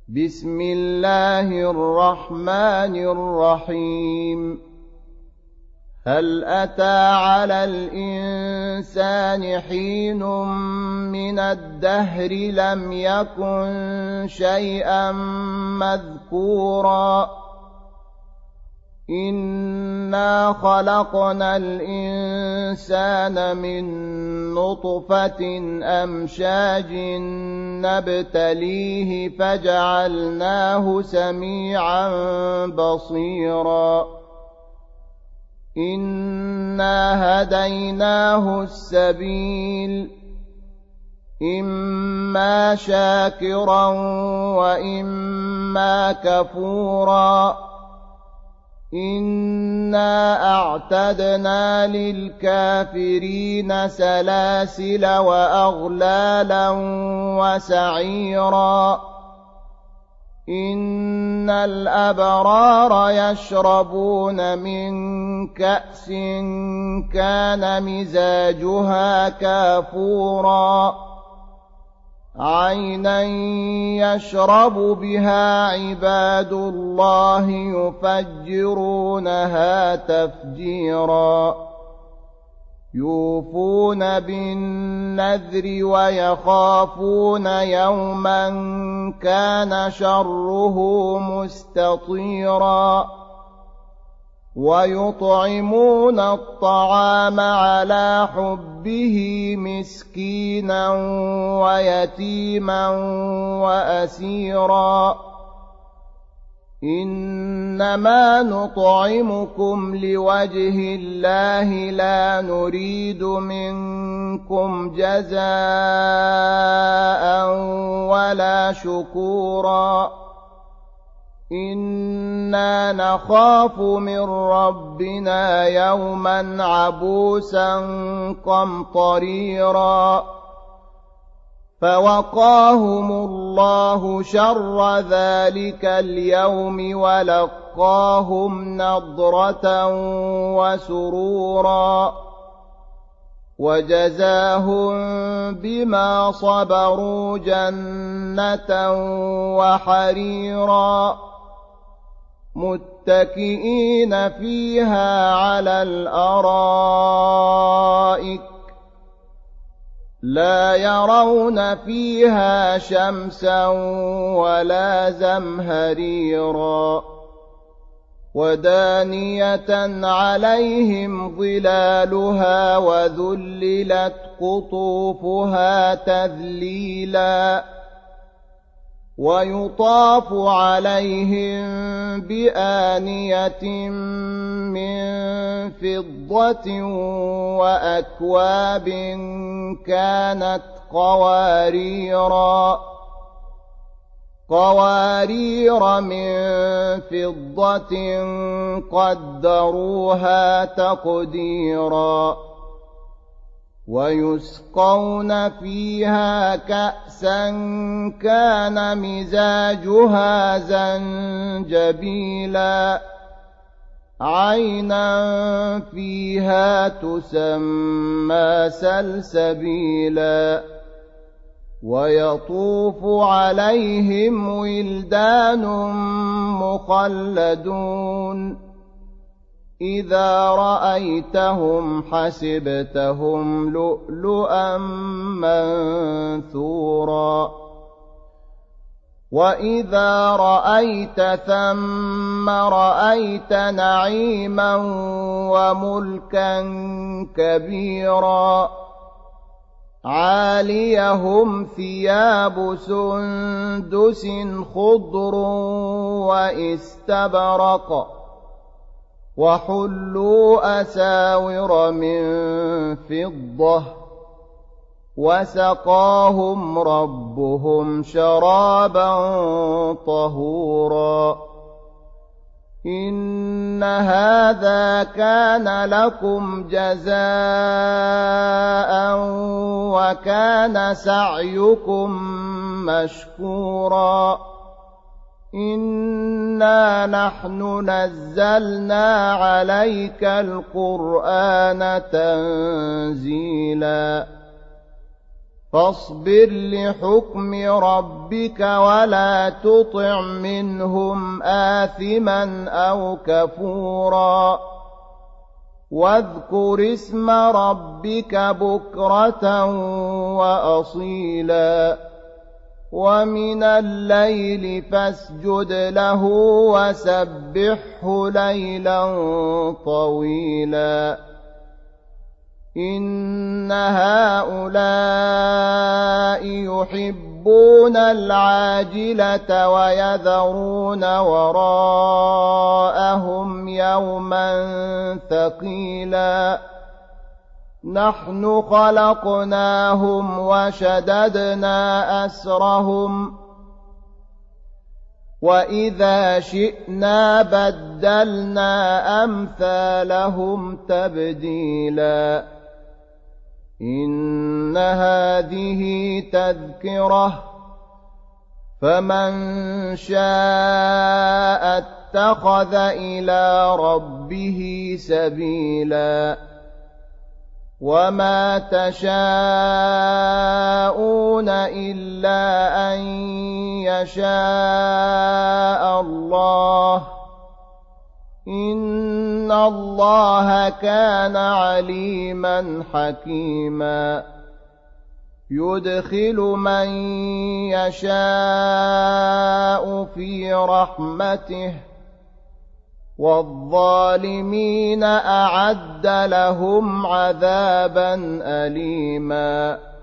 بسم الله الرحمن الرحيم هل أتى على الإنسان حين من الدهر لم يكن شيئا مذكورا إنا خلقنا الإنسان من نطفة أمشاج نبتليه فجعلناه سميعا بصيرا إنا هديناه السبيل إما شاكرا وإما كفورا إنا أعتدنا للكافرين سلاسل وأغلالا وسعيرا إن الأبرار يشربون من كأس كان مزاجها كافورا عينا يشرب بها عباد الله يفجرونها تفجيرا يوفون بالنذر ويخافون يوما كان شره مستطيرا ويطعمون الطعام على حبه مسكينا ويتيما وأسيرا إنما نطعمكم لوجه الله لا نريد منكم جزاء ولا شكورا إنا نخاف من ربنا يوما عبوسا قمطريرا فوقاهم الله شر ذلك اليوم ولقاهم نضرة وسرورا وجزاهم بما صبروا جنة وحريرا متكئين فيها على الأرائك لا يرون فيها شمسا ولا زمهريرا ودانية عليهم ظلالها وذللت قطوفها تذليلا ويطاف عليهم بآنية من فضة وأكواب كانت قوارير من فضة قدروها تقديرا ويسقون فيها كأسا كان مزاجها زنجبيلا عينا فيها تسمى سلسبيلا ويطوف عليهم ولدان مخلدون إذا رأيتهم حسبتهم لؤلؤا منثورا وإذا رأيت ثم رأيت نعيما وملكا كبيرا عاليهم ثياب سندس خضر واستبرق وحلوا أساور من فضة وسقاهم ربهم شرابا طهورا إن هذا كان لكم جزاء وكان سعيكم مشكورا إنا نحن نزلنا عليك القرآن تنزيلا فاصبر لحكم ربك ولا تطع منهم آثما أو كفورا واذكر اسم ربك بكرة وأصيلا ومن الليل فاسجد له وسبحه ليلا طويلا إن هؤلاء يحبون العاجلة ويذرون وراءهم يوما ثقيلا نحن خلقناهم وشددنا أسرهم وإذا شئنا بدلنا أمثالهم تبديلا إن هذه تذكرة فمن شاء اتخذ إلى ربه سبيلا وما تشاءون إلا أن يشاء الله إن الله كان عليما حكيما يدخل من يشاء في رحمته والظالمين أعد لهم عذابا أليما